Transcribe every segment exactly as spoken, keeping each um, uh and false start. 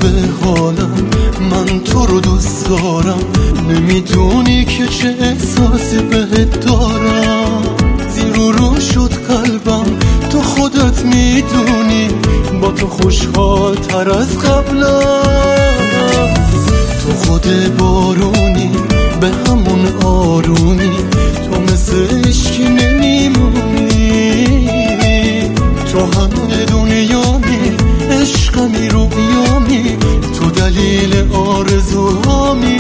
به حالم، من تو رو دوست دارم. نمیدونی که چه احساسی بهت دارم. زیر و رو شد قلبم، تو خودت میدونی. با تو خوشحال تر از قبلم. تو خود بارونی، به همون آرومی. تو مثل عشقی نمیمونی. تو همه دنیامی، عشقمی رویامی. تو دلیل آرزوهامی.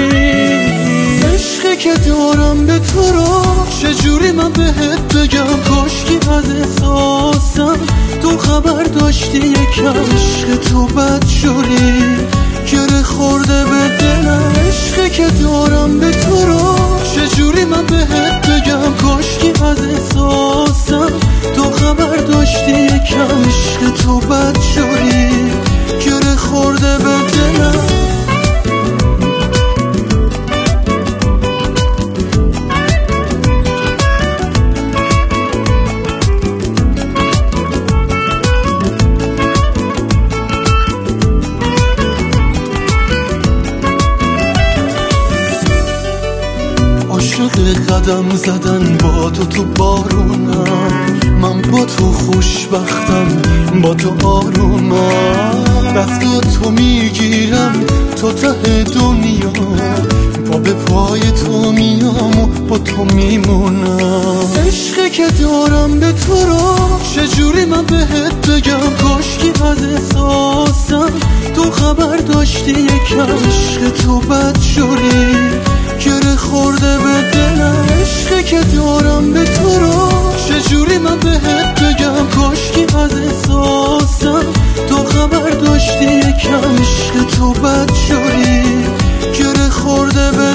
عشقی که دارم به تو رو چجوری من بهت بگم؟ کاشکی از احساسم تو خبر داشتی یکم. عشق تو بدجوری گره خورده به دلم. عشقی که دارم به تو رو چجوری من بهت بگم؟ کاشکی از احساسم تو خبر داشتی یکم. عشق تو بدجوری گره خورده به دلم. عاشق قدم زدن با تو تو بارونم. من با تو خوشبختم، با تو آرومم. دست تو میگیرم تو ته دنیا. پا به پای تو میام و با تو میمونم. عشقی که دارم به تو رو چجوری من بهت بگم؟ کاشکی از احساسم تو خبر داشتی یکم. عشق تو بدجوری گره خورده به دلم. عشقی که دارم به تو رو چجوری من بهت بگم؟ کاشکی از احساسم تو خبر داشتی یکم. عشق تو بدجوری گره خورده به